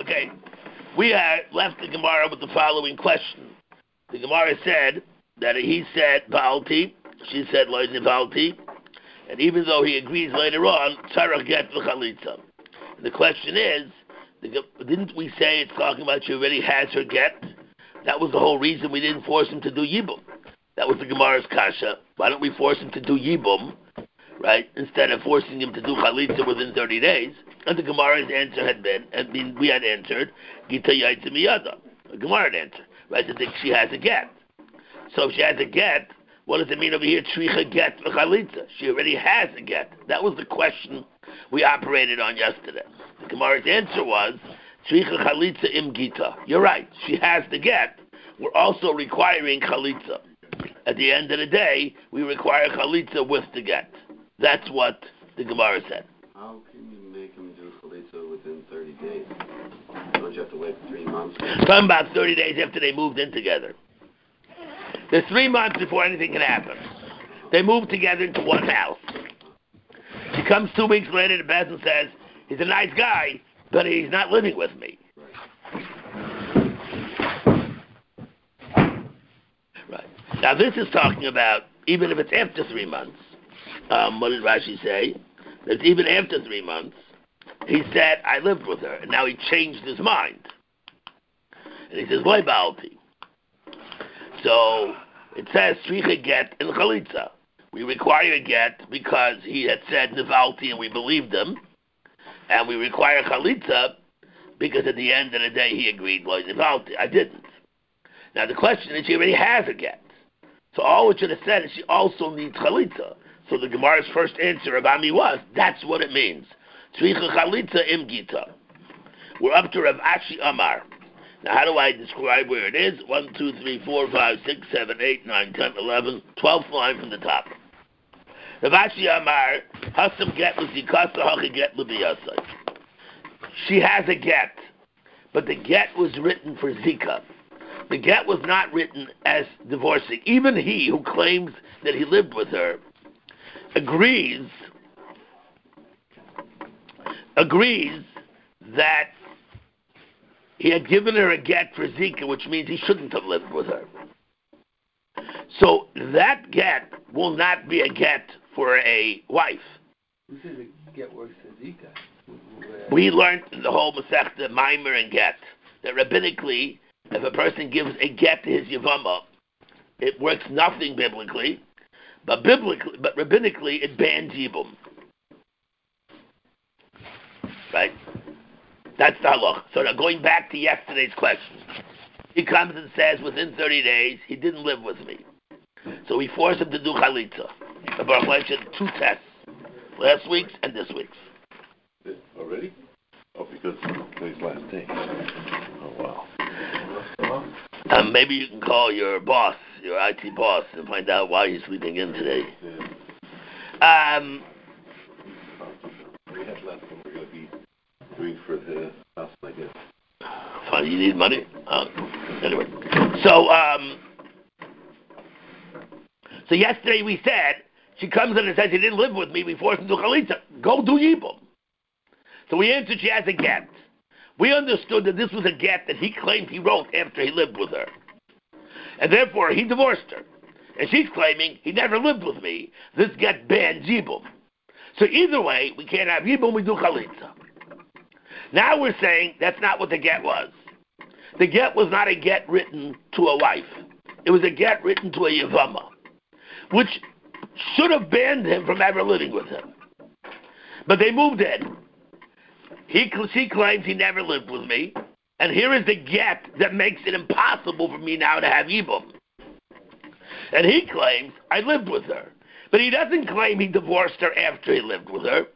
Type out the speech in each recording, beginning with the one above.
Okay, we had left the Gemara with the following question. The Gemara said that he said Baalti, she said Lo Nivalti, and even though he agrees later on, Tzarach get v'chalitza. The question is, didn't we say it's talking about she already has her get? That was the whole reason we didn't force him to do Yibum. That was the Gemara's kasha. Why don't we force him to do Yibum, right, instead of forcing him to do Chalitza within 30 days? And the Gemara's answer had been, we had answered, Gita Yaitza Miyada. The Gemara had answered, right, to think she has a get. So if she has a get, what does it mean over here, Tricha get Chalitza? She already has a get. That was the question we operated on yesterday. The Gemara's answer was, Tricha Chalitza im Gita. You're right, she has the get. We're also requiring Chalitza. At the end of the day, we require Chalitza with the get. That's what the Gemara said. How can you make him do Chalitza within 30 days? Don't you have to wait 3 months? Talking about 30 days after they moved in together. There's 3 months before anything can happen. They moved together into one house. She comes 2 weeks later to Beth and says, he's a nice guy, but he's not living with me. Right. Now this is talking about, even if it's after 3 months, what did Rashi say? That even after 3 months, he said, I lived with her, and now he changed his mind. And he says, Loi Baalti. So, it says, Tzricha get in Chalitza. We require a get because he had said Nivalti and we believed him. And we require Chalitza because at the end of the day he agreed, Loi Nivalti. I didn't. Now the question is, she already has a get. So all it should have said is she also needs Chalitza. So the Gemara's first answer about me was, that's what it means. Tzricha Chalitza im Gita. We're up to Rav Ashi Amar. Now how do I describe where it is? 1, 2, 3, 4, 5, 6, 7, 8, 9, 10, 11, 12th line from the top. Rav Ashi Amar, Hasam get l'zikasa hachi get l'biyasai. She has a get, but the get was written for Zika. The get was not written as divorcing. Even he who claims that he lived with her agrees that he had given her a get for Zika, which means he shouldn't have lived with her. So that get will not be a get for a wife. Who says a get works for Zika? We learned in the whole Masechta Maimer and Get that rabbinically, if a person gives a get to his Yavama, it works nothing biblically, but rabbinically it bans Yibum. Right? That's the halach. So now going back to yesterday's question, he comes and says within 30 days he didn't live with me, so we force him to do chalitza. The Baruch mentioned 2 tests, last week's and this week's. Already? Oh, because today's last day. Oh wow. Maybe you can call your boss, your IT boss, and find out why he's sleeping in today. We have left and we're going to be doing for the house, I guess. Fine, you need money? Anyway. So yesterday we said, she comes in and says, he didn't live with me, we forced him to chalitza. Go do yibum. So we answered she has a get. We understood that this was a get that he claimed he wrote after he lived with her. And therefore he divorced her. And she's claiming he never lived with me. This get bans yibum. So either way, we can't have yibum, we do chalitza. Now we're saying that's not what the get was. The get was not a get written to a wife. It was a get written to a yavama, which should have banned him from ever living with him. But they moved in. She claims he never lived with me, and here is the get that makes it impossible for me now to have yibum. And he claims I lived with her, but he doesn't claim he divorced her after he lived with her.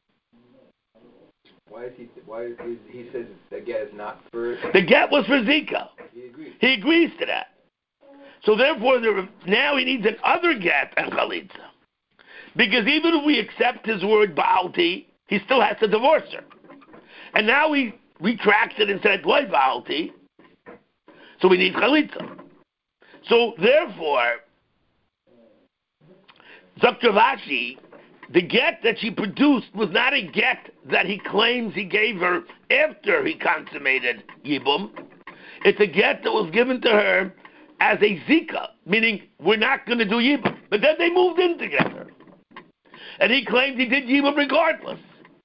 Why he says the get is not for... The get was for Zika. He agrees. He agrees to that. So therefore, now he needs another get and chalitza. Because even if we accept his word ba'alti, he still has to divorce her. And now he retracts it and said, Loi ba'alti. So we need chalitza. So therefore, Dr. Vashi, the get that she produced was not a get that he claims he gave her after he consummated Yibum. It's a get that was given to her as a zika, meaning we're not going to do Yibum. But then they moved in together. And he claimed he did Yibum regardless.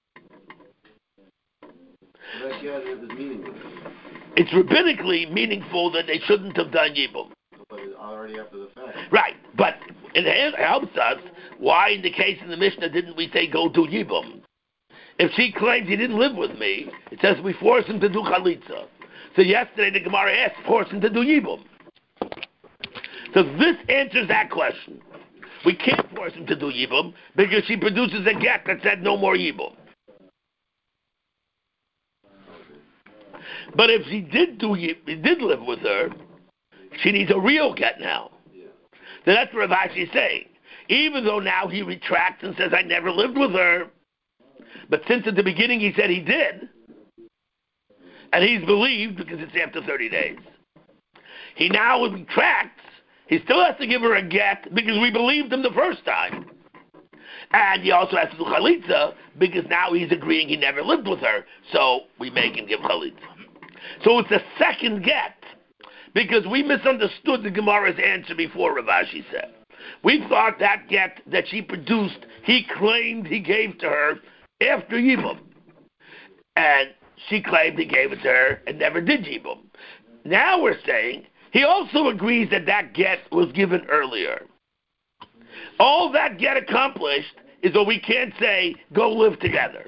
That get is meaningless. It's rabbinically meaningful that they shouldn't have done Yibum. But it's already after the fact. Right, but it helps us. Why, in the case in the Mishnah, didn't we say go do Yibum? If she claims he didn't live with me, it says we force him to do Chalitza. So yesterday the Gemara asked, force him to do Yibum. So this answers that question. We can't force him to do Yibum because she produces a get that said no more Yibum. But if he did live with her, she needs a real get now. Yeah. So that's what Rav Ashi is saying. Even though now he retracts and says, I never lived with her, but since at the beginning he said he did, and he's believed because it's after 30 days, he now retracts, he still has to give her a get because we believed him the first time. And he also has to do Chalitza because now he's agreeing he never lived with her, so we make him give Chalitza. So it's a second get, because we misunderstood the Gemara's answer before, Rav Ashi said. We thought that get that she produced, he claimed he gave to her after Yibum. And she claimed he gave it to her and never did Yibum. Now we're saying he also agrees that that get was given earlier. All that get accomplished is that we can't say, go live together.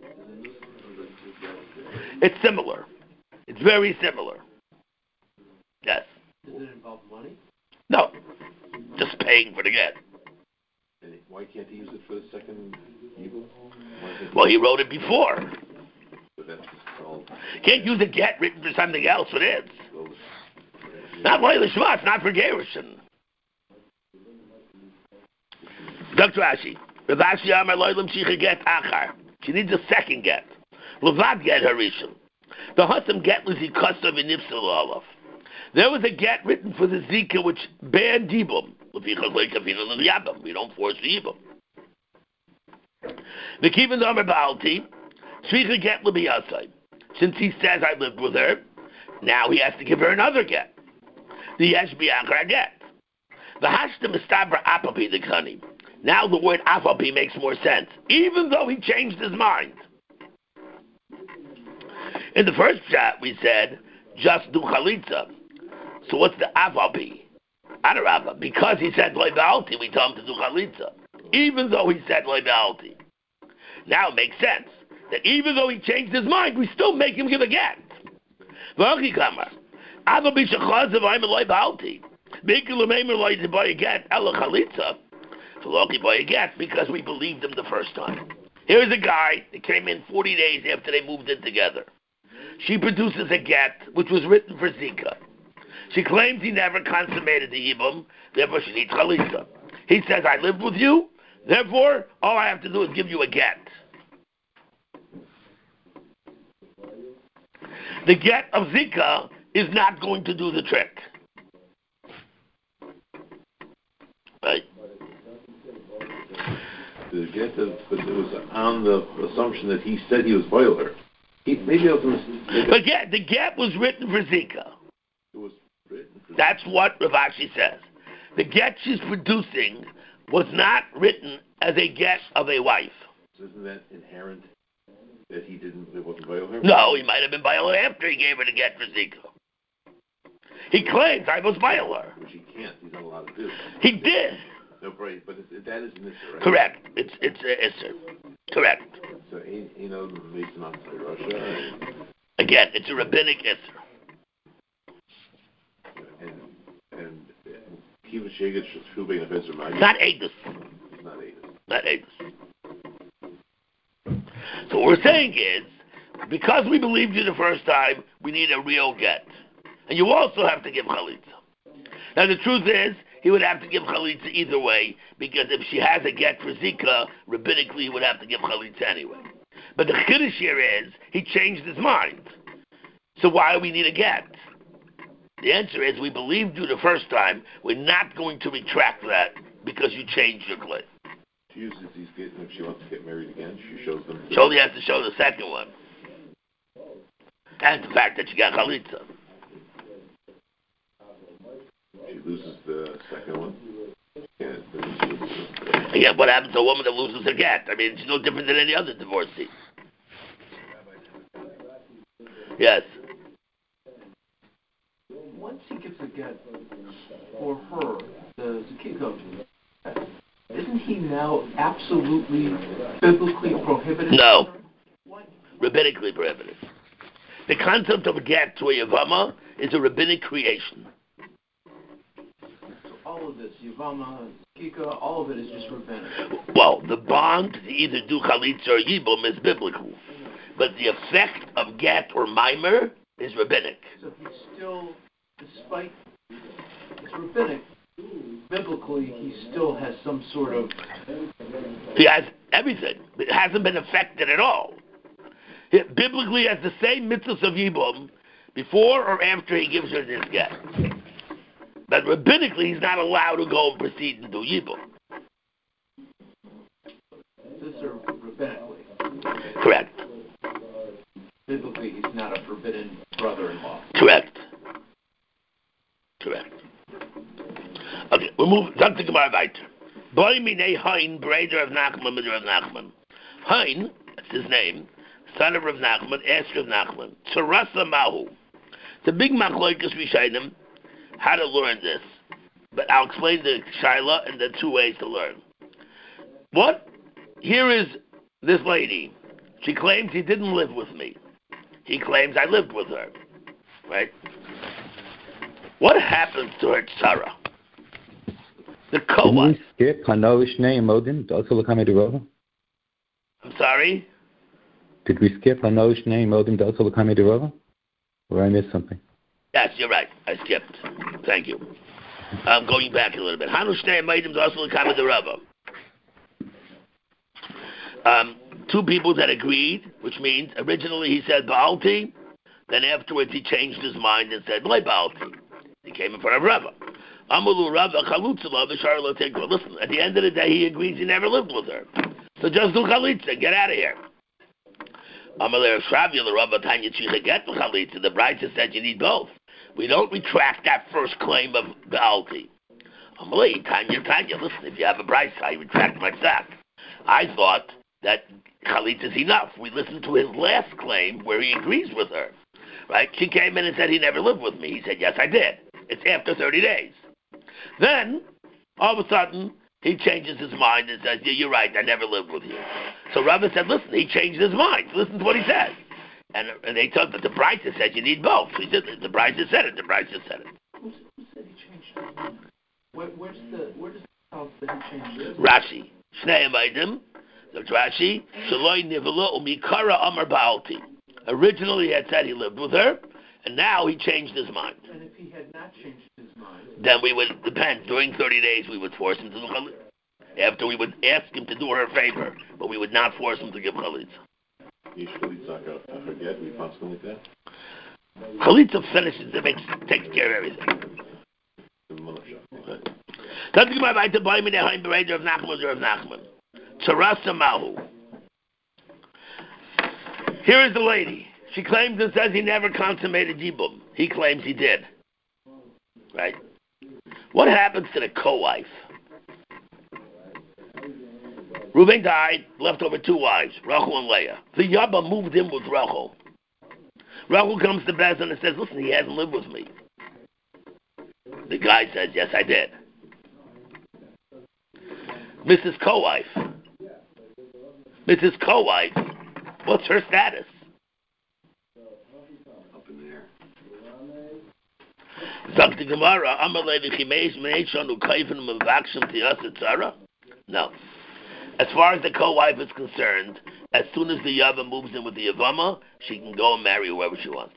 It's similar. It's very similar. Yes. Does it involve money? No. Just paying for the get. And why can't he use it for the second evil? Well, he wrote it before. So that's just all. Can't use a get written for something else it is. Not Leila Shema, it's not for Gerushin. Dr. Ashi. Rav Ashi Amar Loilam Shicha get Achar. She needs a second get. Levad get Harishon. The Hassam get was Yikosov and Nipsal Olaf. There was a get written for the Zika which banned Yibum. We don't force the Yibum. The Kivan Amar Baalti, Shricha get Libiyasai. Since he says I lived with her, now he has to give her another get. The Yesh Bi'achar get. The Hashta Mistabra Apapi the Kani. Now the word Apapi makes more sense, even though he changed his mind. In the first shot, we said, just do Chalitza. So what's the Apapi? Adarabba. Because he said Loi Ba'alti, we told him to do Chalitza. Even though he said Loi Ba'alti. Now it makes sense that even though he changed his mind, we still make him give a get. V'achi kamar. Apapi shechazav I'm a Loi Ba'alti. Make him to buy a get, Ela Chalitza. V'loki buy a get because we believed him the first time. Here's a guy that came in 40 days after they moved in together. She produces a get, which was written for Zika. She claims he never consummated the Yibum, therefore she needs Chalitza. He says, I lived with you, therefore all I have to do is give you a get. The get of Zika is not going to do the trick. Right? The get of, but it was on the assumption that he said he was boiler. Maybe it was a mistake. But yeah, the get was written for Zika. It was written for That's what Rav Ashi says. The get she's producing was not written as a get of a wife. So isn't that inherent that it wasn't boiler? No, he might have been Bailer after he gave her the get for Zika. He claims I was Bailer. Which he can't. He's not allowed to do. He did. No, right, but that is an issue, right? Correct. It's an issue. Correct. So, based on outside Russia. Again, it's a rabbinic issue. And Kiva Sheget Shubay Nefezer Magi. Not Adus. Not Adus. Not Adus. So what we're saying is, because we believed you the first time, we need a real get. And you also have to give Chalitza. Now the truth is, he would have to give Chalitza either way, because if she has a get for Zika, rabbinically he would have to give Chalitza anyway. But the Chiddush here is, he changed his mind. So why do we need a get? The answer is, we believed you the first time, we're not going to retract that, because you changed your claim. She uses these kids, and if she wants to get married again, she shows them. She only has to show the second one. And the fact that she got chalitza. She loses the second one. Yeah, what happens to a woman that loses her get? I mean, she's no different than any other divorcee. Yes. Once he gives a get for her, the Zakiko, isn't he now absolutely biblically prohibited? No. What? Rabbinically prohibited. The concept of a get to a Yavama is a rabbinic creation. So all of this, Yavama, Kika, all of it is just rabbinic. Well, the bond to either do chalitza or yibum is biblical. But the effect of get or mimer is rabbinic. So he's still, despite it's rabbinic, biblically he still has some sort of... He has everything. It hasn't been affected at all. He biblically has the same mitzvahs of yibum before or after he gives her this get. But rabbinically he's not allowed to go and proceed and do yibum. This are rabbinically. Correct. Biblically he's not a forbidden brother-in-law. Correct. Okay, we'll move. Sag the Gemara weiter. Boy minei Hein, brother of Nachman, mother of Nachman. Hein, that's his name, son of Rav Nachman, asked Rav Nachman, Tzarasa Mahu. It's a big machlokas Rishayim, how to learn this. But I'll explain the Shaila and the two ways to learn. What? Here is this lady. She claims he didn't live with me. He claims I lived with her. Right? What happens to her tzara? The co-wife. I'm sorry? Did we skip Hanosh name Modim Dalsal Kami Derova? Or I missed something? Yes, you're right. I skipped. Thank you. I'm going back a little bit. Hanosh name Modim Dalsal Kami Derova. Two people that agreed, which means originally he said Baalti, then afterwards he changed his mind and said Loi Baalti. He came in front of Rava. Amalu Rava Chalutzala Visharla Tikva. Listen, at the end of the day he agrees he never lived with her. So just do Chalitza, get out of here. Amaler Shravia Rava Tanya Chicha get the Chalitza. The bride said you need both. We don't retract that first claim of Baalti. Amalei, Tanya, listen, if you have a bride, I retract my sack. I thought that Chalitza is enough. We listened to his last claim where he agrees with her. Right? She came in and said he never lived with me. He said, yes, I did. It's after 30 days. Then, all of a sudden, he changes his mind and says, yeah, you're right, I never lived with you. So Rava said, listen, he changed his mind. Listen to what he said. And they told that the bride said you need both. He said, the bride just said it. The bride just said it. Who said he changed his mind? Where does the house that he changed his mind? Rashi. Shnei Amaidim. So Rashi. Shaloi Nivela Umikara Amar Baalti. Originally he had said he lived with her, and now he changed his mind. And if he had not changed his mind? Then we would, depend, during 30 days we would force him to do Chalitza. After we would ask him to do her a favor, but we would not force him to give Chalitza. Chalitza finishes, it takes care of everything. Tzarasa Mahu. Here is the lady. She claims and says he never consummated Yibum. He claims he did. Right? What happens to the co-wife? Reuben died, left over two wives, Rachel and Leah. The Yabba moved in with Rachel. Rachel comes to Bezin and says, listen, he hasn't lived with me. The guy says, yes, I did. Mrs. Co-wife, what's her status? Up in the air. Zakti Gemara, no. As far as the co-wife is concerned, as soon as the Yava moves in with the Yavama, she can go and marry whoever she wants.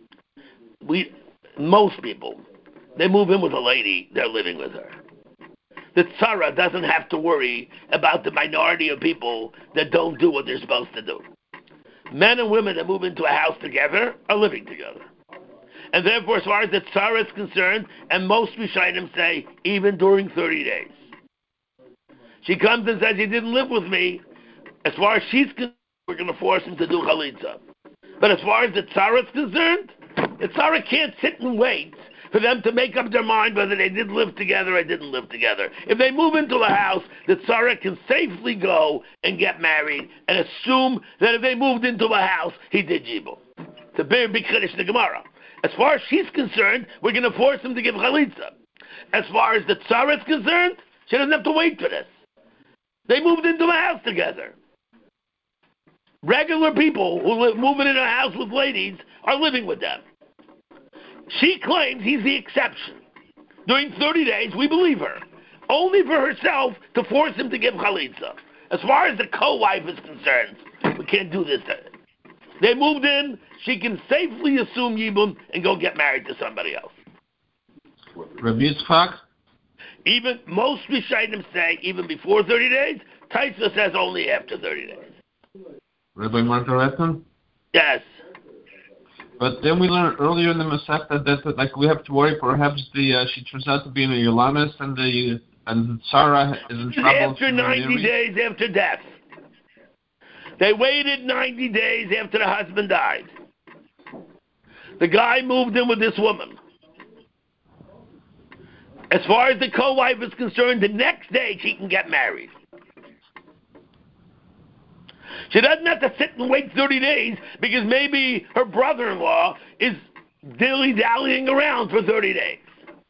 Most people, they move in with a lady, they're living with her. The Tzara doesn't have to worry about the minority of people that don't do what they're supposed to do. Men and women that move into a house together are living together. And therefore, as far as the Tzara is concerned, and most Rishonim say, even during 30 days, She comes and says he didn't live with me. As far as she's concerned, we're going to force him to do chalitza. But as far as the tzara is concerned, the tzara can't sit and wait for them to make up their mind whether they did live together or didn't live together. If they move into a house, the tzara can safely go and get married and assume that if they moved into a house, he did yibum. It's a very big chiddush in the Gemara. As far as she's concerned, we're going to force him to give chalitza. As far as the tzara is concerned, she doesn't have to wait for this. They moved into a house together. Regular people who live moving in a house with ladies are living with them. She claims he's the exception. During 30 days, we believe her. Only for herself to force him to give chalitza. As far as the co-wife is concerned, we can't do this. They moved in, she can safely assume yibum and go get married to somebody else. Rabbi Yitzchak? Even most Rishonim say even before 30 days. Taisa says only after 30 days. Rabbi Margareton? Yes. But then we learned earlier in the Masechta that like we have to worry perhaps she turns out to be in a Yolamis and Sarah is in trouble. After 90 days after death. They waited 90 days after the husband died. The guy moved in with this woman. As far as the co-wife is concerned, the next day she can get married. She doesn't have to sit and wait 30 days because maybe her brother-in-law is dilly-dallying around for 30 days.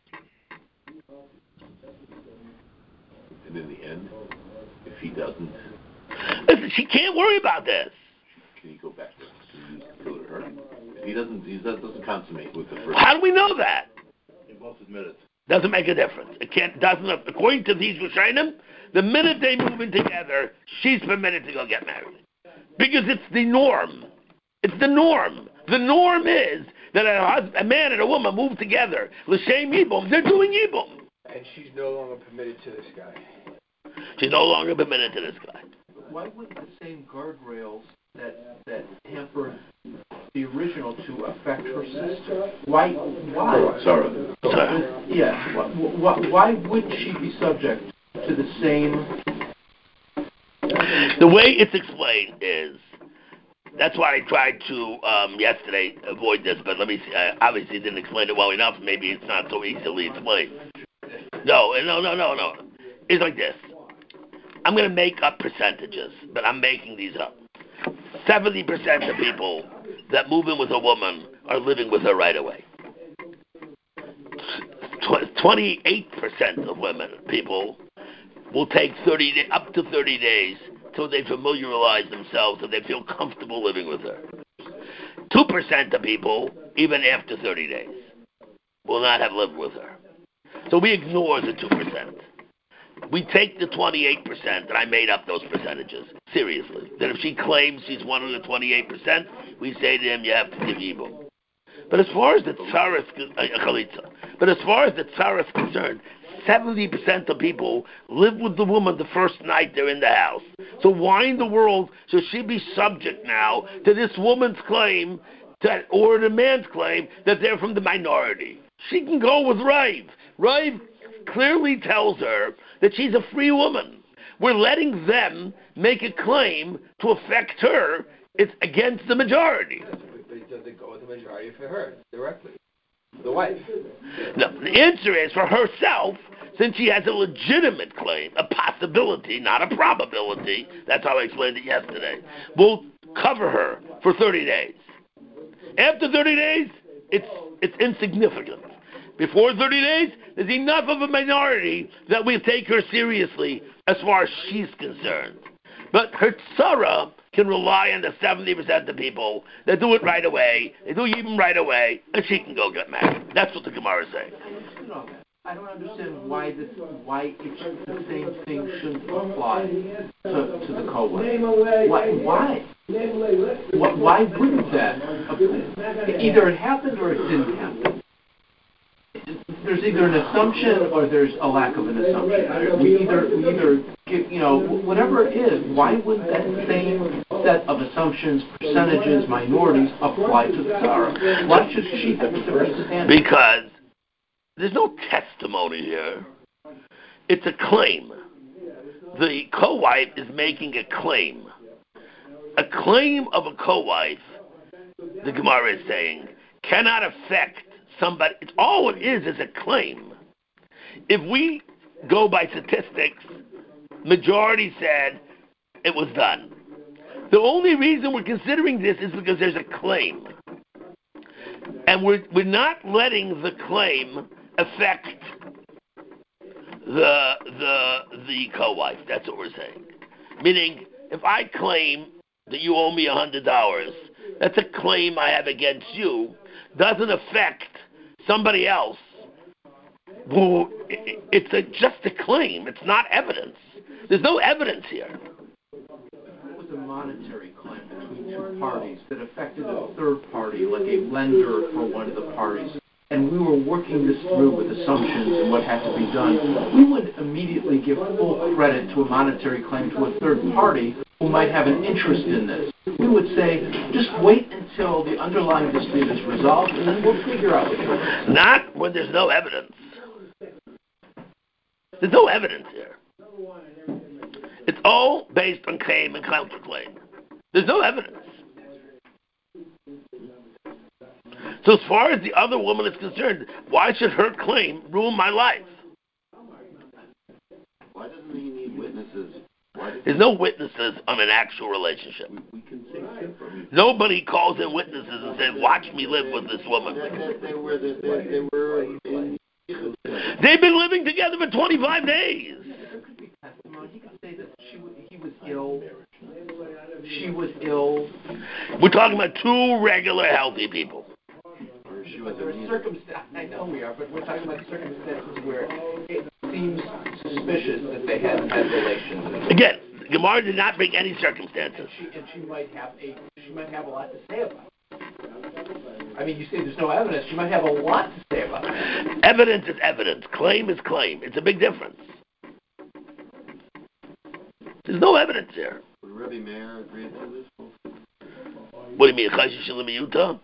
And in the end, if he doesn't... Listen, she can't worry about this. Can he go back to her? If he doesn't consummate with the first... How do we know that? He won't admit it. Doesn't make a difference. Doesn't. According to these Rishonim, the minute they move in together, she's permitted to go get married. Because it's the norm. It's the norm. The norm is that a man and a woman move together. L'shem yibum, they're doing yibum. And she's no longer permitted to this guy. She's no longer permitted to this guy. Why wouldn't the same guardrails that hampered the original two affect her sister? Why? Sorry. Yeah. Why wouldn't she be subject to the same? The way it's explained is, that's why I tried to yesterday avoid this, but let me see. I obviously didn't explain it well enough. Maybe it's not so easily explained. No. It's like this. I'm going to make up percentages, but I'm making these up. 70% of people that move in with a woman are living with her right away. 28% of people will take up to 30 days till they familiarize themselves and they feel comfortable living with her. 2% of people, even after 30 days, will not have lived with her. So we ignore the 2%. We take the 28%, and I made up those percentages, seriously. That if she claims she's one of the 28%, we say to him, you have to give yibum. But as far as the tzara is concerned, 70% of people live with the woman the first night they're in the house. So why in the world should she be subject now to this woman's claim or the man's claim that they're from the minority? She can go with Rav. Rav clearly tells her that she's a free woman. We're letting them make a claim to affect her. It's against the majority. But it doesn't go with the majority for her directly. The wife. No, the answer is for herself, since she has a legitimate claim, a possibility, not a probability. That's how I explained it yesterday. We'll cover her for 30 days. After 30 days, it's insignificant. Before 30 days, there's enough of a minority that we take her seriously as far as she's concerned. But her tzara can rely on the 70% of people that do it right away. They do yibum right away, and she can go get married. That's what the Gemara is saying. I don't understand why the same thing shouldn't apply to the co-wife. Why? Why wouldn't that? Either it happened or it didn't happen. There's either an assumption or there's a lack of an assumption. We either give, whatever it is, why wouldn't that same set of assumptions, percentages, minorities apply to the tzara? Why should she have a different standard? Because there's no testimony here. It's a claim. the co-wife is making a claim. A claim of a co-wife, the Gemara is saying, cannot affect somebody. All it is a claim. If we go by statistics, majority said it was done. The only reason we're considering this is because there's a claim. And we're not letting the claim affect the co-wife. That's what we're saying. Meaning, if I claim that you owe me $100, that's a claim I have against you, doesn't affect somebody else. Well, it's just a claim. It's not evidence. There's no evidence here. It was a monetary claim between two parties that affected a third party, like a lender for one of the parties. And we were working this through with assumptions and what had to be done. We would immediately give full credit to a monetary claim to a third party who might have an interest in this. We would say, just wait until the underlying dispute is resolved, and then we'll figure out what it is. Not when there's no evidence. There's no evidence here. It's all based on claim and counterclaim. There's no evidence. So as far as the other woman is concerned, why should her claim ruin my life? Why doesn't he need witnesses? There's no witnesses on an actual relationship. We can say different. Nobody calls in witnesses and says, watch me live with this woman. They've been living together for 25 days. He could say that he was ill. She was ill. We're talking about two regular, healthy people. I know we are, but we're talking about circumstances where it seems suspicious that they hadn't had relations. Again, Gemara did not bring any circumstances. And she might have a lot to say about it. I mean, you say there's no evidence. She might have a lot to say about it. Evidence is evidence. Claim is claim. It's a big difference. There's no evidence here. Would Rebbe Meir agree to this? What do you mean, Chayshis Shalom Yuta?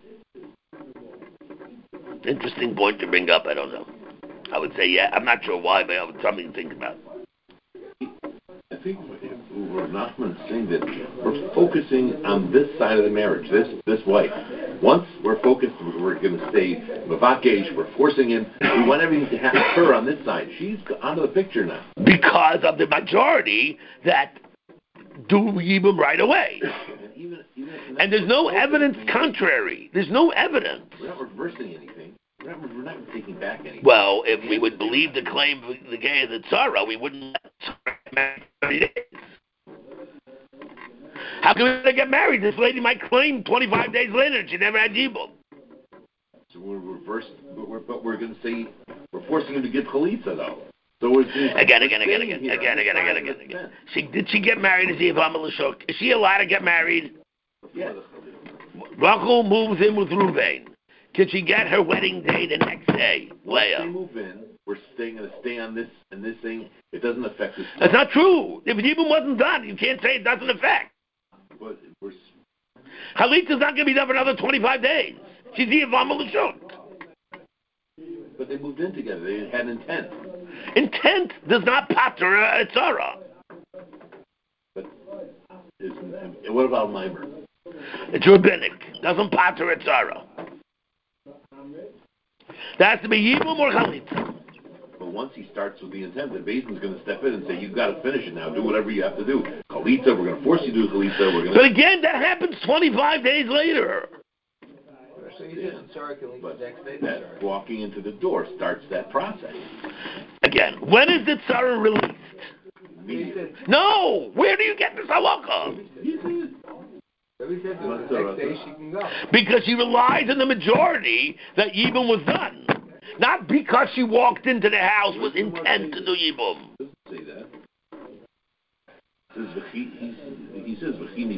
Interesting point to bring up. I don't know. I would say, yeah. I'm not sure why, but it's something to think about. I think what Nachman is saying that we're focusing on this side of the marriage, this wife. Once we're focused, we're going to stay Mavakesh, we're forcing him. We want everything to occur on this side. She's out of the picture now. Because of the majority that do Yibum right away. And there's no evidence contrary. There's no evidence. We're not reversing anything. We're not taking back anything. Well, if we would believe the claim of the gay of the tzara, we wouldn't marry 30 days. How can they get married? This lady might claim 25 days later that she never had Yibum. So we're reversed, but we're going to say we're forcing him to get chalitza though. So again. Did she get married as Yivam L'Shuk? Is she allowed to get married? Yes. Rachel moves in with Ruvain. Can she get her wedding day the next day? Leah. Once they move in, we're going to stay on this and this thing. It doesn't affect us. That's not true. If Yibum wasn't done, you can't say it doesn't affect. But Chalitza's not going to be done for another 25 days. She's Yivam L'Shuk. But they moved in together. They had intent. Intent does not pater a tzara. But what about Mimer? It's rabbinic. Doesn't pater a tzara. That has to be Yibum or Chalitza. But once he starts with the intent, the Basin's going to step in and say, "You've got to finish it now. Do whatever you have to do. Chalitza, we're going to force you to do Chalitza. But again, that happens 25 days later. So you said Sarah can leave the next day. That walking into the door starts that process. Again, when is the tzara released? Immediately. No! Where do you get this halakha? So he said the next day she can go. Because she relies on the majority that Yibum was done. Not because she walked into the house with intent to do Yibum. Doesn't say that. He says,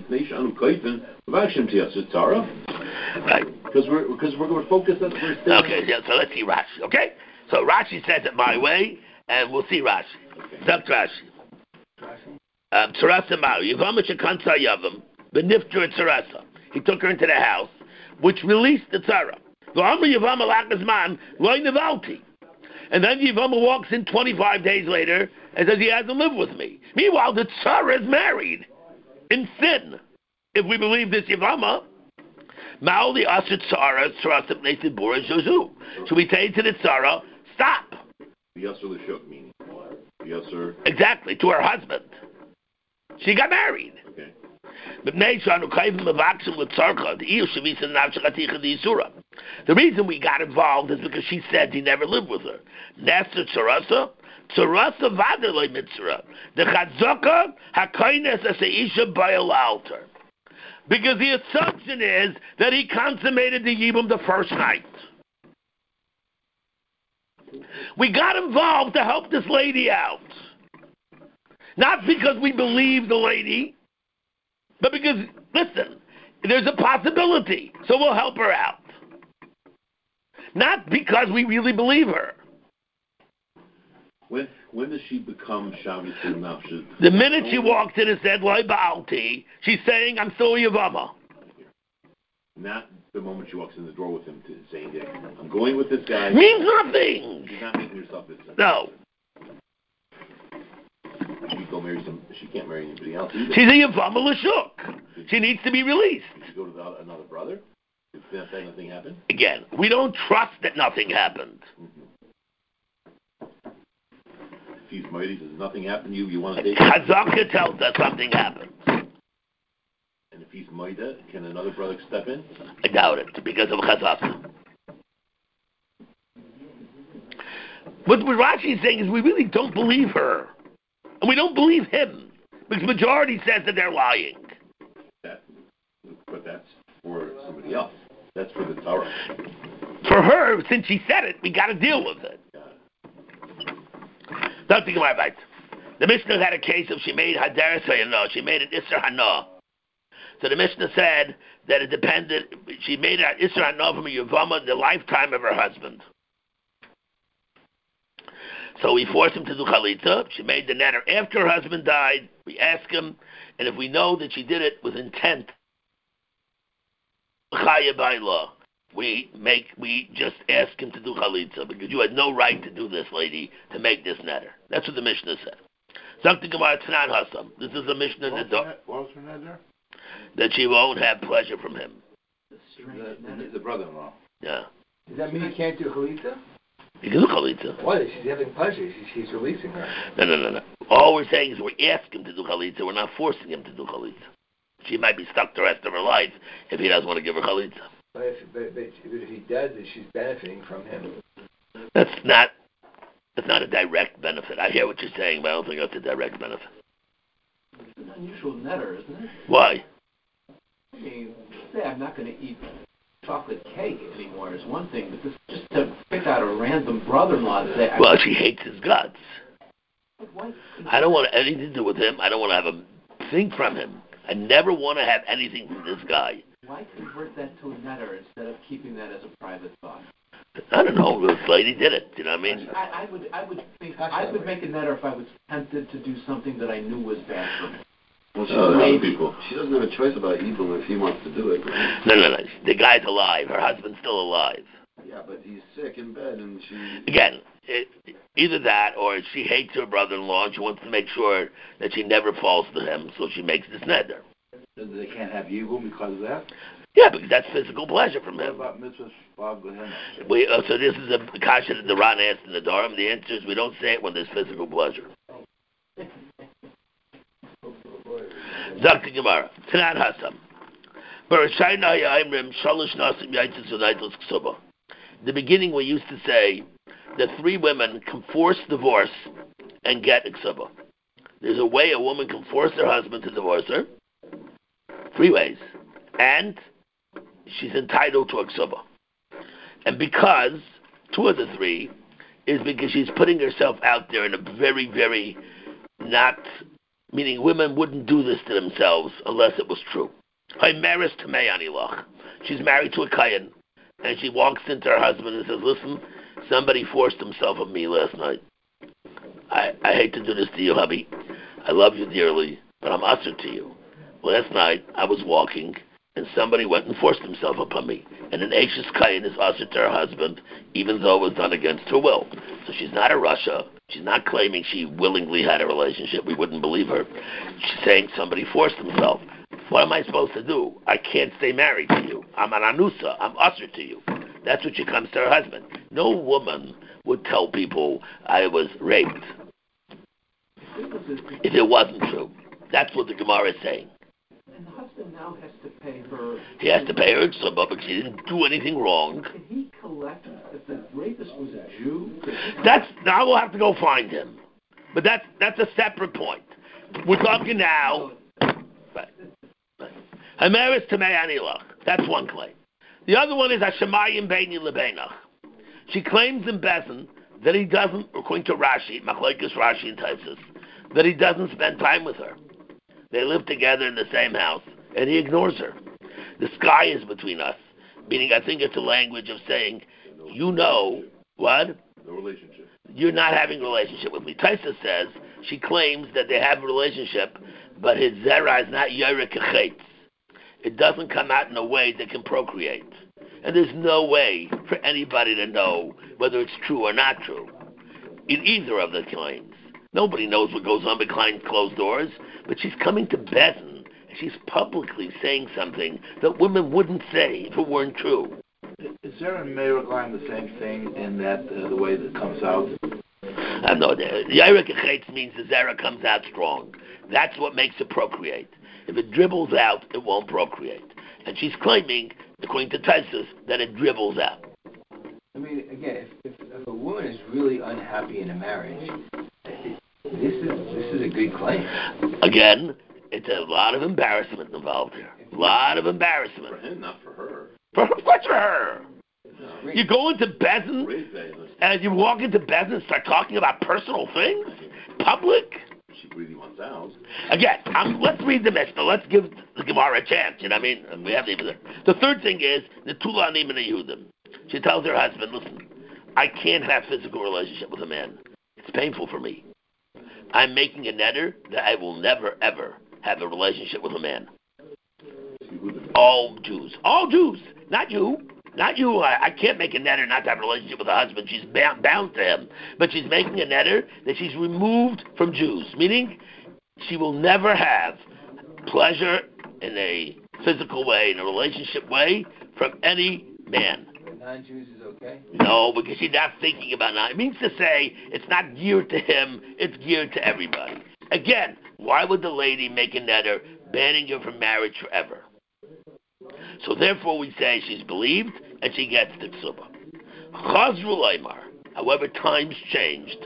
right. Because we're focused on the Okay, yeah, so let's see Rashi, okay? So Rashi says it my way, and we'll see Rashi. Dr. Rashi. Tzarasa Maru, Yavam Shekansa Yavam, Benifter Tzarasa. He took her into the house, which released the tzara. And then Yavama walks in 25 days later and says he hasn't lived with me. Meanwhile, the tzara is married in sin. If we believe this Yavama, Ma'oli Asr Tzara, Tzara Nathan Bora Jozu. Should we say to the tzara, stop? The Yasser L'Shuk meaning. The Yasser. Exactly, to her husband. She got married. Okay. The reason we got involved is because she said he never lived with her. Nestor Tzarasa, Tzarasa Vaderle Mitzra. The Chazaka Hakoines as a Isha Bayal altar. Because the assumption is that he consummated the Yibum the first night. We got involved to help this lady out. Not because we believe the lady, but because, listen, there's a possibility, so we'll help her out. Not because we really believe her. When does she become Shabbos Nafshid? The minute she walked in and said, Loi Ba'alti, she's saying, I'm still Yavama. Not the moment she walks in the door with him to saying, I'm going with this guy. Means nothing. She's not making herself this. No. She can't marry anybody else either. She's a Yavama L'Shuk. She needs to be released. Did she go to another brother? Did that nothing happen? Again, we don't trust that nothing happened. If he's mighty, does nothing happen to you? You want to take Chazaka tells us something happened. And if he's mighty, can another brother step in? I doubt it, because of Chazaka. What Rashi is saying is we really don't believe her. And we don't believe him. Because the majority says that they're lying. But that's for somebody else. That's for the Torah. For her, since she said it, we got to deal with it. Don't think about it. The Mishnah had a case of she made Hadaras Hayana. She made an Isser Hana. So the Mishnah said that it depended, she made an Isser Hana from a Yavama in the lifetime of her husband. So we forced him to do Chalitza. She made the netter after her husband died. We ask him, and if we know that she did it with intent, Chaya by law, we just ask him to do Chalitza, because you had no right to do this, lady, to make this netter. That's what the Mishnah said. Something about Tanan Hassam. This is a Mishnah in the door. What was her netter? That she won't have pleasure from him. The brother-in-law. Yeah. Does that mean he can't do Chalitza? You can do Chalitza. Why? She's having pleasure. She's releasing her. No. All we're saying is we ask him to do Chalitza. We're not forcing him to do Chalitza. She might be stuck the rest of her life if he doesn't want to give her Chalitza. But if he does it, she's benefiting from him. That's not a direct benefit. I hear what you're saying, but I don't think that's a direct benefit. It's an unusual netter, isn't it? Why? I mean, say I'm not going to eat chocolate cake anymore is one thing, but this just to pick out a random brother-in-law and say... Well, she hates his guts. Why? I don't want anything to do with him. I don't want to have a thing from him. I never want to have anything from this guy. Why convert that to a netter instead of keeping that as a private thought? I don't know. This lady did it. You know what I mean? I would make a netter if I was tempted to do something that I knew was bad for me. Well, she doesn't have a choice about Ibum if he wants to do it. Right? No. The guy's alive. Her husband's still alive. Yeah, but he's sick in bed, and she... Again, either that or she hates her brother-in-law and she wants to make sure that she never falls to him, so she makes this neder. They can't have Yibum because of that? Yeah, because that's physical pleasure from him. What about Mitzvah Shvav Gehenna? So this is a kasha that the Ran asked in the Dharm. The answer is we don't say it when there's physical pleasure. Zakti Gemara, Tanan Hassam. In the beginning, we used to say that 3 women can force divorce and get iksuba. There's a way a woman can force her husband to divorce her. 3 ways. And she's entitled to iksuba. And because 2 of the 3 is because she's putting herself out there in a very, very not... Meaning women wouldn't do this to themselves unless it was true. She's married to a Kayan, and she walks into her husband and says, listen, somebody forced himself on me last night. I hate to do this to you, hubby. I love you dearly, but I'm usher to you. Last night, I was walking, and somebody went and forced himself upon me. And an Ashes Kayan is usher to her husband, even though it was done against her will. So she's not a Russia. She's not claiming she willingly had a relationship. We wouldn't believe her. She's saying somebody forced himself. What am I supposed to do? I can't stay married to you. I'm an anusa. I'm usher to you. That's what she comes to her husband. No woman would tell people I was raped if it wasn't true. That's what the Gemara is saying. And the husband now has to pay her. He has to pay her but she didn't do anything wrong. Can he collect if the rapist was a Jew? Now we'll have to go find him. But that's a separate point. We're talking now. Hameres Tamei Anilach. That's one claim. The other one is Hashemayim Beini Lebeinach. She claims in Bezin that he doesn't, according to Rashi, Machlokes Rashi and Taisus, that he doesn't spend time with her. They live together in the same house, and he ignores her. The sky is between us, meaning I think it's a language of saying, you know, what? No relationship. You're not having a relationship with me. Taisus says she claims that they have a relationship, but his zera is not Yerek Chetz. It doesn't come out in a way that can procreate. And there's no way for anybody to know whether it's true or not true in either of the claims. Nobody knows what goes on behind closed doors, but she's coming to Bezin, and she's publicly saying something that women wouldn't say if it weren't true. Is there in Meiragline the same thing in that the way that comes out? No, the Yerek Chetz means the zera comes out strong. That's what makes it procreate. If it dribbles out, it won't procreate. And she's claiming, according to Taisus, that it dribbles out. I mean, again, if a woman is really unhappy in a marriage, this is a good claim. Again, it's a lot of embarrassment involved here. A lot of embarrassment. For him, not for her. Of course for her. No. You go into Bezin, and you walk into Bezin and start talking about personal things? Public? She really wants out. Again, let's read the Mishnah. Let's give the Gemara a chance. You know what I mean? We have the third thing is the Tula Anim and Yehudim. She tells her husband, listen, I can't have physical relationship with a man. It's painful for me. I'm making a netter that I will never, ever have a relationship with a man. All Jews. Not you. Not you. I can't make a netter not to have a relationship with a husband. She's bound to him. But she's making a netter that she's removed from Jews, meaning she will never have pleasure in a physical way, in a relationship way, from any man. Non-Jews is okay? No, because she's not thinking about it. It means to say it's not geared to him, it's geared to everybody. Again, why would the lady make a netter banning her from marriage forever? So therefore we say she's believed and she gets the ksuba. Chazru Leimar. However, times changed.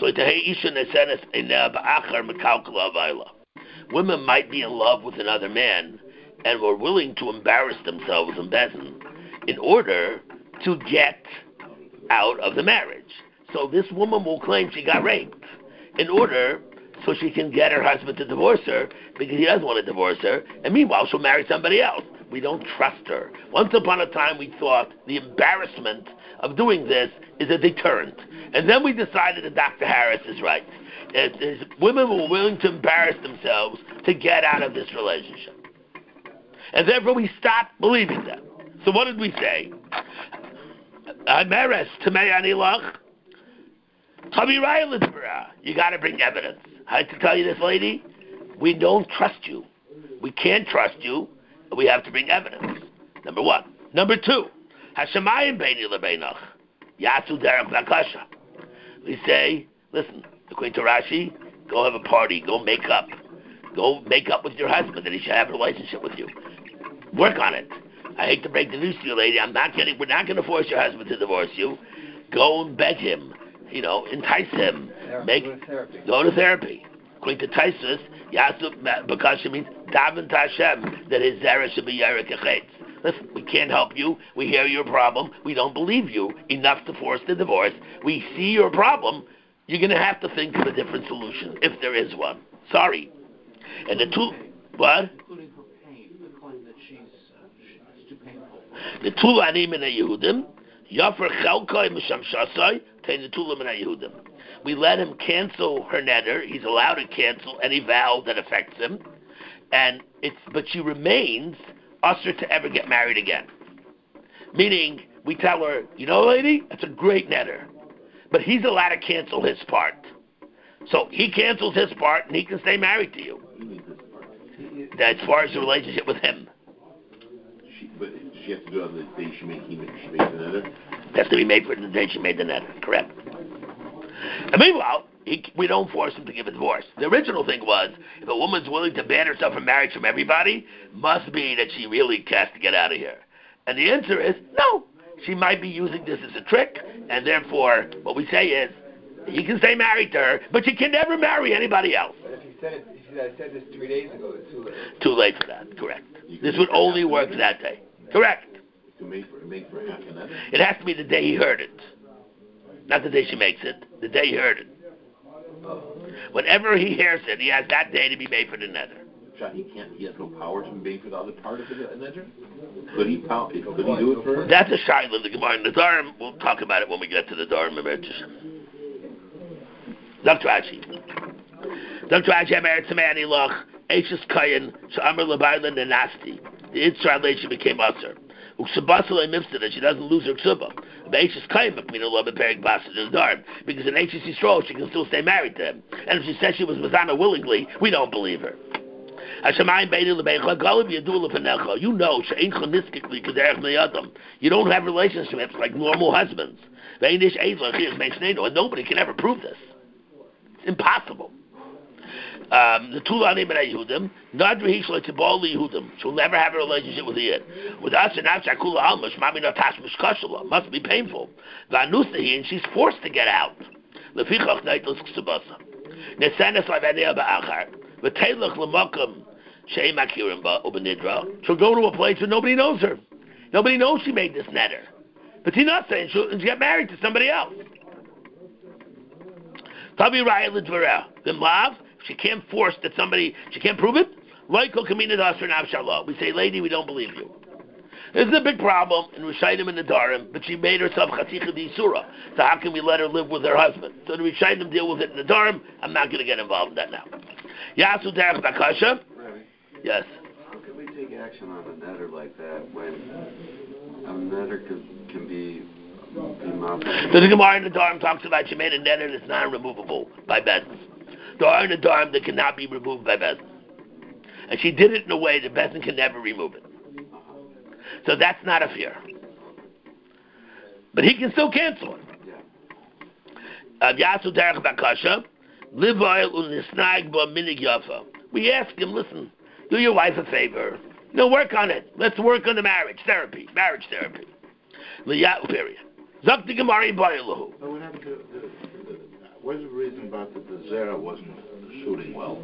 Women might be in love with another man and were willing to embarrass themselves in Bezin in order to get out of the marriage. So this woman will claim she got raped in order so she can get her husband to divorce her because he doesn't want to divorce her, and meanwhile she'll marry somebody else. We don't trust her. Once upon a time we thought the embarrassment of doing this is a deterrent. And then we decided that Dr. Harris is right. Women were willing to embarrass themselves to get out of this relationship. And therefore we stopped believing them. So what did we say? Hameres Tamei Anilach. You got to bring evidence. I have to tell you this, lady. We don't trust you. We can't trust you. We have to bring evidence. Number one. Number two. Hashemayim Beini Lebeinach. Yasu Derek Lakasha. We say, listen, according to Rashi, go have a party. Go make up. Go make up with your husband that he should have a relationship with you. Work on it. I hate to break the news to you, lady. We're not going to force your husband to divorce you. Go and beg him. Entice him. Go to therapy. According to Taisus, Yasuf Bakasha means Daven to Hashem that his zera should be Yerek Chetz. Listen, we can't help you. We hear your problem. We don't believe you enough to force the divorce. We see your problem. You're going to have to think of a different solution if there is one. Sorry. And the two, what? Including her pain, the claim that it's too painful. The two anim in Yehudim, Yafer Chelkoi Misham Shasai, Tein the Tulam in Yehudim. We let him cancel her netter. He's allowed to cancel any vow that affects him, but she remains usher to ever get married again. Meaning, we tell her, lady, that's a great netter, but he's allowed to cancel his part. So he cancels his part, and he can stay married to you. As far as the relationship with him. But she has to do it on the day she makes the neder? It has to be made for the day she made the neder, correct. And meanwhile, we don't force him to give a divorce. The original thing was, if a woman's willing to ban herself from marriage from everybody, must be that she really has to get out of here. And the answer is, no. She might be using this as a trick, and therefore, what we say is, he can stay married to her, but she can never marry anybody else. But if he said this 3 days ago, it's too late. Too late for that, correct. This would only work that day. Correct. To make for half an hour? It has to be the day he heard it. Not the day she makes it, the day he heard it. Whenever he hears it, he has that day to be made for the neder. He has no power to be made for the other part of the neder? Could he do it for her? That's a shaila in the Gemara in the Dharm. We'll talk about it when we get to the Dharm. Dr. Ashi, Eretz Samani Loch, Eishes Kayan, Sha'amar Labayla Nanasti. The Yitzhak relation became usher. Uksabasala Mifsada, she doesn't lose her ksuba. Eishes Kayan, Makmina Love, Perik Basa in the Dharm. Because in Eishes Yisrael, she can still stay married to him. And if she says she was Mazana willingly, we don't believe her. You know, you don't have relationships like normal husbands. And nobody can ever prove this. It's impossible. The Tulanim and Yehudim, Nadri Hishla Tibal Yehudim. She'll never have a relationship with Yid. With us, and Shakula Almash, Mami Natash Mishkashala, must be painful. Vanustahi, and she's forced to get out. Lefichach Naitos Ksubasa. Nesanas Lavanea Ba'achar. V'Teilach Lamakam. She'im Akirim Ba'Ubanidra. She'll go to a place where nobody knows her. Nobody knows she made this neder. But she's not saying she'll get married to somebody else. Tabi Raya L'Dvareh. V'Mlav. She can't force that somebody, she can't prove it. We say, lady, we don't believe you. This is a big problem in Rishayim and the Darim, but she made herself Chaticha D'Isura. So how can we let her live with her husband? So the Rishayim deal with it in the Darim. I'm not going to get involved in that now. Yasu Derech Bakasha? Yes. How can we take action on a neder like that when a neder can be modified? So the Gemara in the Darim talks about she made a neder that's non-removable by Bezin. There are in the Dharm that cannot be removed by Bezin. And she did it in a way that Bezin can never remove it. So that's not a fear. But he can still cancel it. Yasu Derech Bakasha, Livayl Unisnag Ba Minig Yafa. We ask him, listen, do your wife a favor. Work on it. Let's work on the marriage therapy. Marriage therapy. Period. Zak the Gemara Bayalahu. What's the reason about that the Zera wasn't shooting well?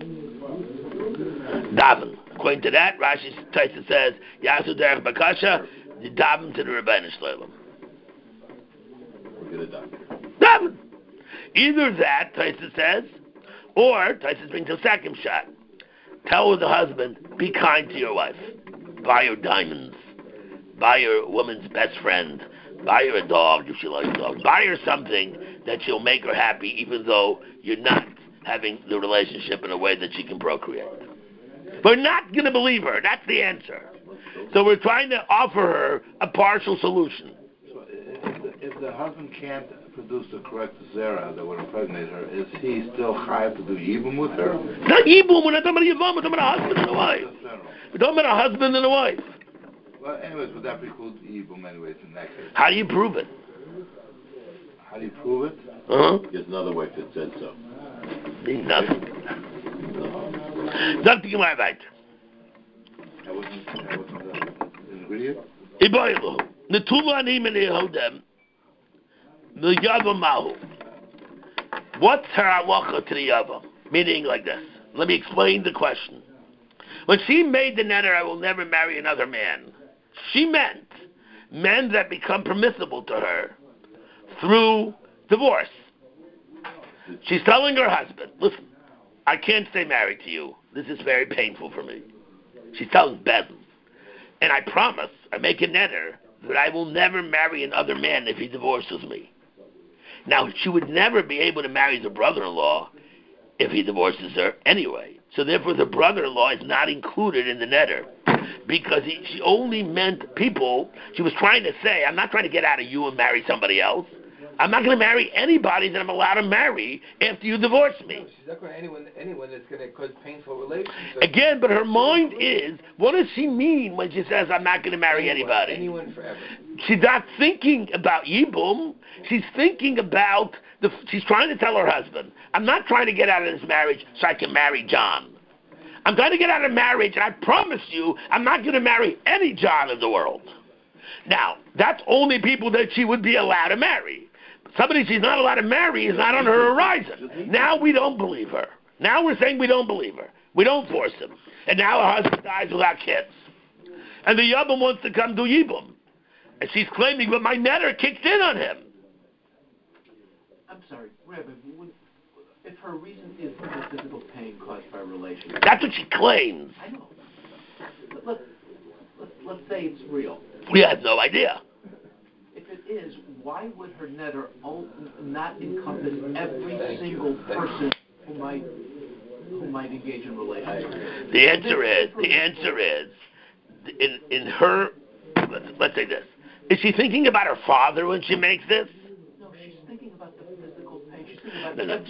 Daven. According to that, Rashi Taisa says, Yasu Derech Bakasha, the Daven to the Rebbeinu Shleilim. We're going to Daven. Either that, Taisa says, or Taisa brings a second shot. Tell the husband, be kind to your wife. Buy her diamonds. Buy her a woman's best friend. Buy her a dog if she likes dogs. Buy her something that she'll make her happy, even though you're not having the relationship in a way that she can procreate. We're not going to believe her. That's the answer. So we're trying to offer her a partial solution. So if the husband can't produce the correct zera that would impregnate her, is he still chayav to do yibum with her? It's not yibum. We're not talking about yibum. We're talking about a husband and a wife. We're talking about a husband and a wife. Well, anyways, would that preclude yibum anyways in that case? How do you prove it? How do you prove it? There's another wife that said so. Nothing. Dr. Gemara weiter. That wasn't the ingredient? Iboilu. Netula anim and Yehodem. The Yavam Mahu. What's her halacha to the Yavam? Meaning like this. Let me explain the question. When she made the neder, I will never marry another man, she meant men that become permissible to her through divorce. She's telling her husband, listen, I can't stay married to you. This is very painful for me. She's telling Bezin. And I promise, I make a neder, that I will never marry another man if he divorces me. Now, she would never be able to marry the brother-in-law if he divorces her anyway. So therefore, the brother-in-law is not included in the neder. Because she only meant people, she was trying to say, I'm not trying to get out of you and marry somebody else. I'm not going to marry anybody that I'm allowed to marry after you divorce me. No, she's not going to anyone that's going to cause painful relationships. Again, but her mind is, what does she mean when she says, I'm not going to marry anybody? Anyone forever. She's not thinking about Yibum. She's thinking about, she's trying to tell her husband, I'm not trying to get out of this marriage so I can marry John. I'm trying to get out of marriage, and I promise you, I'm not going to marry any John in the world. Now, that's only people that she would be allowed to marry. Somebody she's not allowed to marry is not on her horizon. Now we don't believe her. Now we're saying we don't believe her. We don't force him. And now her husband dies without kids. And the Yabam wants to come do Yibum. And she's claiming, but my netter kicked in on him. I'm sorry, Rabbi, if her reason is the physical pain caused by relationship. That's what she claims. I know. Let's say it's real. We have no idea. If it is, why would her netter not encompass every single person who might engage in relationships? The answer is, in her, let's say this. Is she thinking about her father when she makes this? No, she's thinking about the physical pain. She's thinking about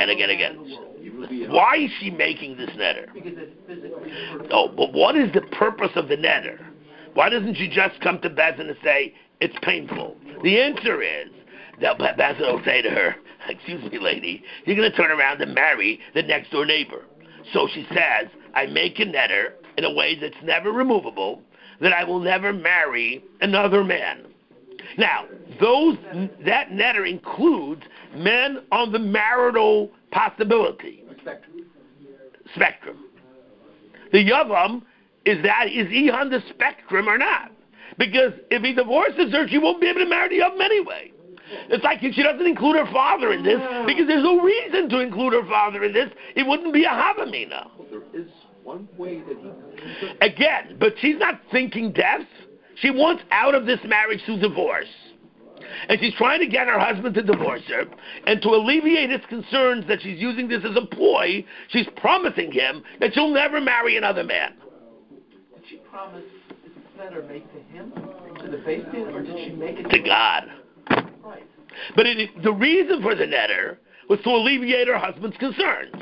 Again. Why is she making this netter? Because it physically hurts. Oh, but what is the purpose of the netter? Why doesn't she just come to Bezin and say, it's painful? The answer is that Bezin will say to her, excuse me, lady, you're going to turn around and marry the next door neighbor. So she says, I make a netter in a way that's never removable, that I will never marry another man. Now, that netter includes men on the marital possibility spectrum. The Yavam is he on the spectrum or not? Because if he divorces her, she won't be able to marry the Yavam anyway. It's like if she doesn't include her father in this, because there's no reason to include her father in this. It wouldn't be a Havamina. There is one way that he... Again, but she's not thinking death. She wants out of this marriage through divorce. And she's trying to get her husband to divorce her. And to alleviate his concerns that she's using this as a ploy, she's promising him that she'll never marry another man. Did she promise this letter made to him, to the Beis Din, or did she make it to God? Right. But the reason for the netter was to alleviate her husband's concerns.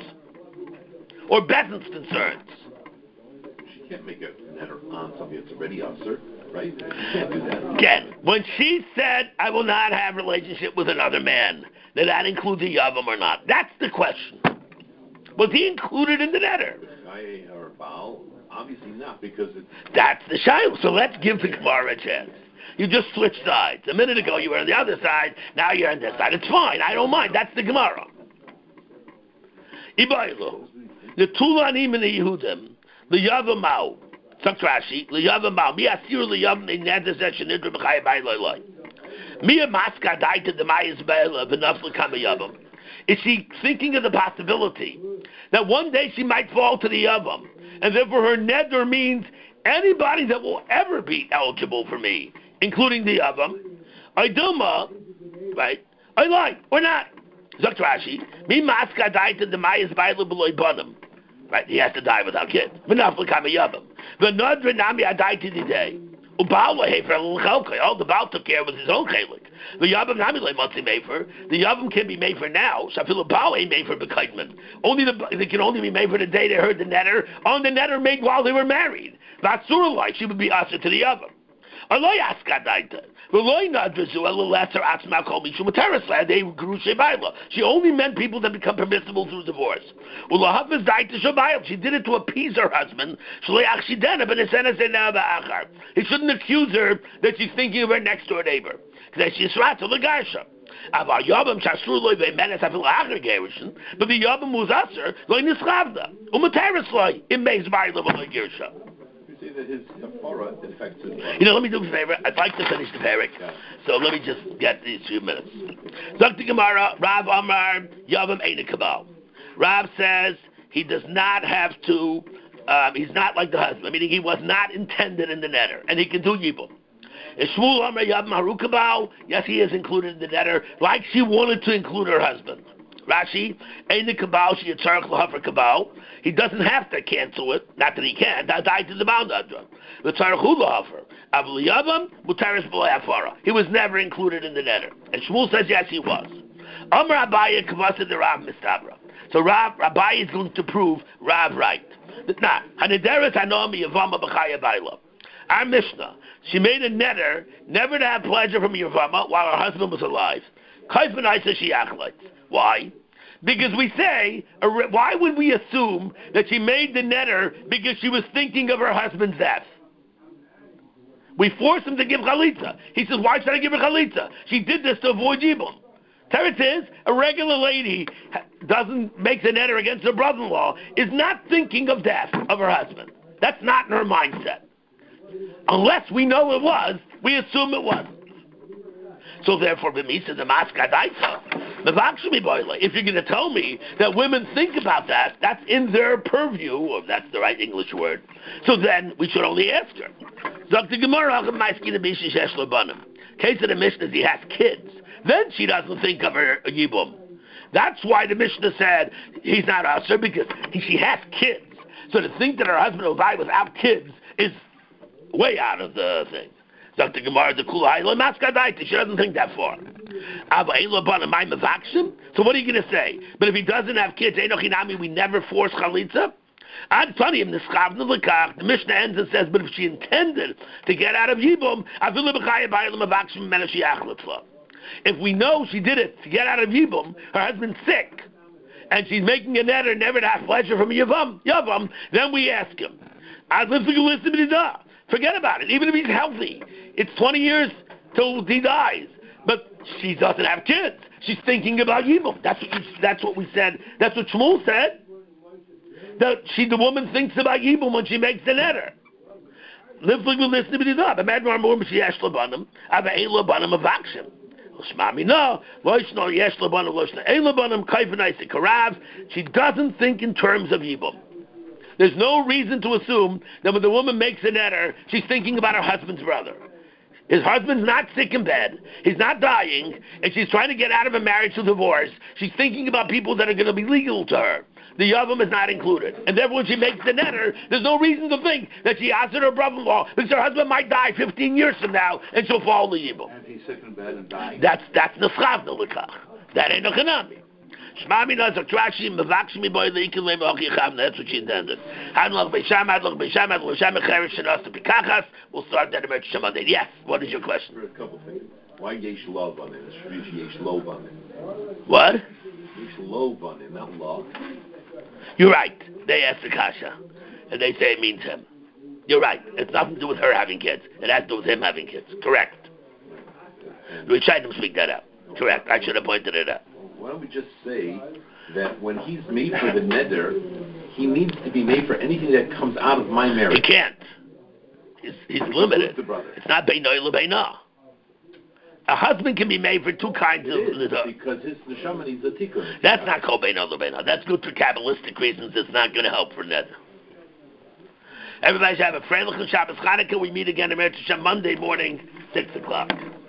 Or Bezin's concerns. She can't make a netter on something that's already usher, right? She can't do that. Again, when she said, I will not have a relationship with another man, did that include the Yavam or not? That's the question. Was he included in the netter? Guy or Baal? Obviously not, because it's... That's the shayla. So let's give the Gemara a chance. You just switched sides. A minute ago you were on the other side, now you're on this side. It's fine, I don't mind. That's the Gemara. Ibaylu. The Tulanim and the Yehudim, the Yavamau, Sakrashi, the Yavamau, Mi Asir the Yavam, the Nadazeshan, Idra B'chai Bailai. Mi Maska Daita the Mayas Baila, Benafla Kama Yavam. Is she thinking of the possibility that one day she might fall to the Yavam, and therefore her neder means anybody that will ever be eligible for me, including the Yavam, Iduma, right? I lie, or not. Zakrashi, Mi Maska Daita the Mayas Baila Beloy Bunam. Right, he has to die without kids. All the Baal took care with his own chelik. The Yavam can be made for now. They can only be made for the day they heard the netter. On the netter made while they were married. Vatsur like she would be usher to the Yavam. They she only meant people that become permissible through divorce. She did it to appease her husband. He shouldn't accuse her that she's thinking of her next door neighbor. But the Yabam was usher, it makes say that his Torah affects his life. Let me do a favor. I'd like to finish the parak, so let me just get these few minutes. Zakti Gemara, Rav Amar, Yavam Eina Kabal. Rav says he does not have to, he's not like the husband, meaning he was not intended in the netter, and he can do Yibum. Shmuel Amar Yavam Haru Kabal, yes, he is included in the netter, like she wanted to include her husband. Rashi, Ein Kabal She Yitzarach L'Hafer Kabal. He doesn't have to cancel it. Not that he can. That died to the bound Adra. L'Tzarach L'Hafer. Avli Yavam Mutaris B'Lei Afara. He was never included in the netter. And Shmuel says yes, he was. Amar Abaye Kavasa the Rav Mistabra. So Abaye is going to prove Rav right. Now, Hanederes Hanomi Yavama B'Chaya Baila. Our Mishnah, she made a netter never to have pleasure from Yavama while her husband was alive. Kaifan Isa Shiachlites. Why? Because we say, why would we assume that she made the netter because she was thinking of her husband's death? We force him to give chalitza. He says, why should I give her chalitza? She did this to avoid yibum. Teretz is, a regular lady makes a netter against her brother-in-law, is not thinking of death of her husband. That's not in her mindset. Unless we know it was, we assume it wasn't. So therefore, b'misa the maskadaisa, if you're going to tell me that women think about that, that's in their purview, or that's the right English word. So then we should only ask her. Dr. Gemara, case of the Mishnah is he has kids. Then she doesn't think of her yibum. That's why the Mishnah said he's not usher, because she has kids. So to think that her husband will die without kids is way out of the thing. Dr. Gemara, the Kulai, she doesn't think that far. So what are you going to say? But if he doesn't have kids, we never force chalitza? The Mishnah ends and says, but if she intended to get out of Yibum, if we know she did it to get out of Yibum, her husband's sick, and she's making a netter never to have pleasure from Yavam, then we ask him. Forget about it. Even if he's healthy, it's 20 years till he dies. But she doesn't have kids. She's thinking about Yibum. That's what we said. That's what Shmuel said. That the woman thinks about Yibum when she makes the netter. She doesn't think in terms of Yibum. There's no reason to assume that when the woman makes a netter, she's thinking about her husband's brother. His husband's not sick in bed, he's not dying, and she's trying to get out of a marriage to divorce. She's thinking about people that are going to be legal to her. The Yavam is not included. And therefore when she makes the netter, there's no reason to think that she asked her brother-in-law, because her husband might die 15 years from now, and she'll fall in the Yibum. And he's sick in bed and dying. That's Neschavna L'kach. That ain't no Chanami. That's what she intended. We'll start that about Monday. Yes, what is your question? For a couple things. Why yesh love on it? Yesh love on it. What? Yesh love on it, not love. You're right. They asked the kasha, and they say it means him. You're right. It's nothing to do with her having kids. It has to do with him having kids. Correct. We tried to speak that out. Correct. I should have pointed it out. Why don't we just say that when he's made for the neder, he needs to be made for anything that comes out of my marriage? He can't. He's limited. It's not beinoi lebeina. A husband can be made for two kinds of neder. Because his neshama needs a tikkun. That's not called beinoi lebeina. That's good for Kabbalistic reasons. It's not going to help for neder. Everybody should have a Freilich and Shabbos Chanukah. We meet again in Eretz Yisrael Monday morning, 6 o'clock.